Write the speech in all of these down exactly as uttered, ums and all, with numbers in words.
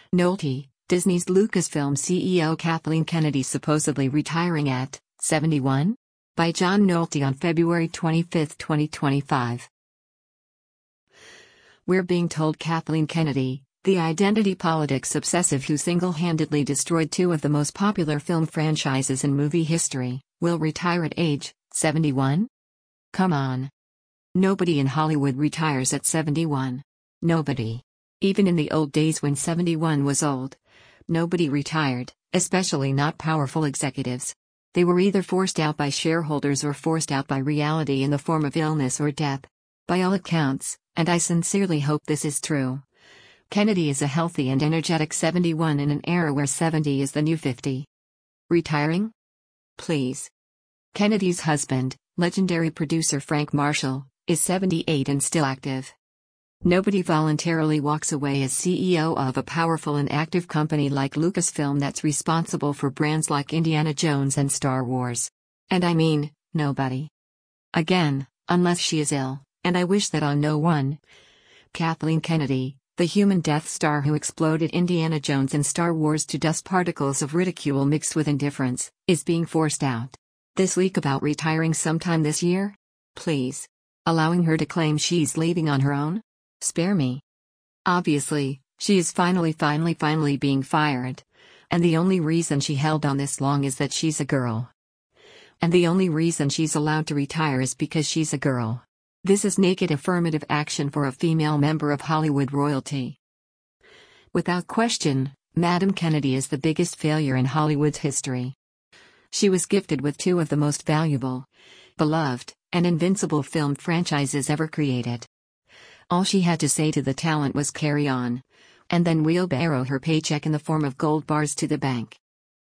Nolte, Disney's Lucasfilm C E O Kathleen Kennedy supposedly retiring at seventy-one? By John Nolte on February twenty-fifth, twenty twenty-five. We're being told Kathleen Kennedy, the identity politics obsessive who single-handedly destroyed two of the most popular film franchises in movie history, will retire at age seventy-one? Come on. Nobody in Hollywood retires at seventy-one. Nobody. Even in the old days when seventy-one was old. Nobody retired, especially not powerful executives. They were either forced out by shareholders or forced out by reality in the form of illness or death. By all accounts, and I sincerely hope this is true, Kennedy is a healthy and energetic seventy-one in an era where seventy is the new fifty. Retiring? Please. Kennedy's husband, legendary producer Frank Marshall, is seventy-eight and still active. Nobody voluntarily walks away as C E O of a powerful and active company like Lucasfilm that's responsible for brands like Indiana Jones and Star Wars. And I mean, nobody. Again, unless she is ill, and I wish that on no one. Kathleen Kennedy, the human Death Star who exploded Indiana Jones and Star Wars to dust particles of ridicule mixed with indifference, is being forced out. This leak about retiring sometime this year? Please. Allowing her to claim she's leaving on her own? Spare me. Obviously, she is finally finally finally being fired. And the only reason she held on this long is that she's a girl. And the only reason she's allowed to retire is because she's a girl. This is naked affirmative action for a female member of Hollywood royalty. Without question, Madam Kennedy is the biggest failure in Hollywood's history. She was gifted with two of the most valuable, beloved, and invincible film franchises ever created. All she had to say to the talent was carry on, and then wheelbarrow her paycheck in the form of gold bars to the bank.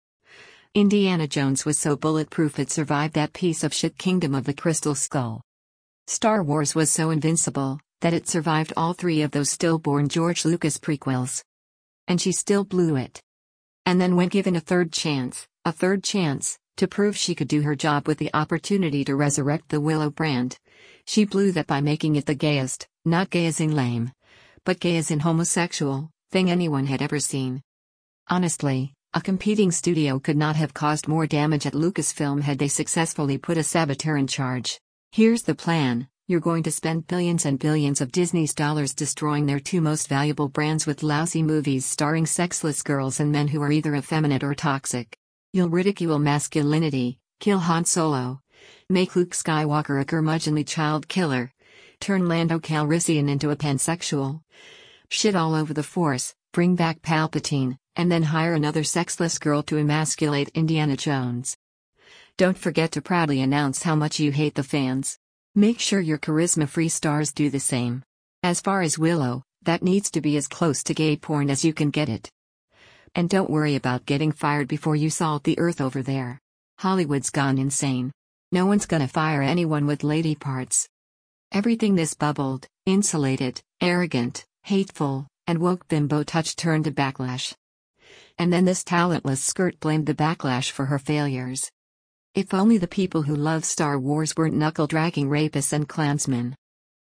Indiana Jones was so bulletproof it survived that piece of shit Kingdom of the Crystal Skull. Star Wars was so invincible that it survived all three of those stillborn George Lucas prequels. And she still blew it. And then when given a third chance, a third chance, to prove she could do her job with the opportunity to resurrect the Willow brand, she blew that by making it the gayest, not gay as in lame, but gay as in homosexual, thing anyone had ever seen. Honestly, a competing studio could not have caused more damage at Lucasfilm had they successfully put a saboteur in charge. Here's the plan: you're going to spend billions and billions of Disney's dollars destroying their two most valuable brands with lousy movies starring sexless girls and men who are either effeminate or toxic. You'll ridicule masculinity, kill Han Solo, make Luke Skywalker a curmudgeonly child killer, turn Lando Calrissian into a pansexual, shit all over the Force, bring back Palpatine, and then hire another sexless girl to emasculate Indiana Jones. Don't forget to proudly announce how much you hate the fans. Make sure your charisma-free stars do the same. As far as Willow, that needs to be as close to gay porn as you can get it. And don't worry about getting fired before you salt the earth over there. Hollywood's gone insane. No one's gonna fire anyone with lady parts. Everything this bubbled, insulated, arrogant, hateful, and woke bimbo touched turned to backlash. And then this talentless skirt blamed the backlash for her failures. If only the people who love Star Wars weren't knuckle-dragging rapists and Klansmen.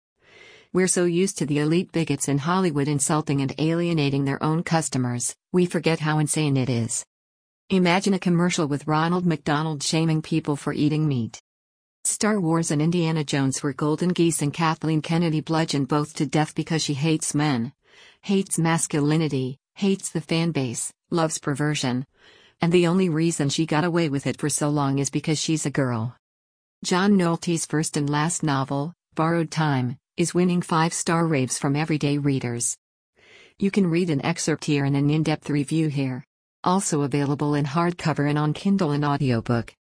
We're so used to the elite bigots in Hollywood insulting and alienating their own customers, we forget how insane it is. Imagine a commercial with Ronald McDonald shaming people for eating meat. Star Wars and Indiana Jones were golden geese and Kathleen Kennedy bludgeoned both to death because she hates men, hates masculinity, hates the fan base, loves perversion. And the only reason she got away with it for so long is because she's a girl. John Nolte's first and last novel, Borrowed Time, is winning five-star raves from everyday readers. You can read an excerpt here and an in-depth review here. Also available in hardcover and on Kindle and audiobook.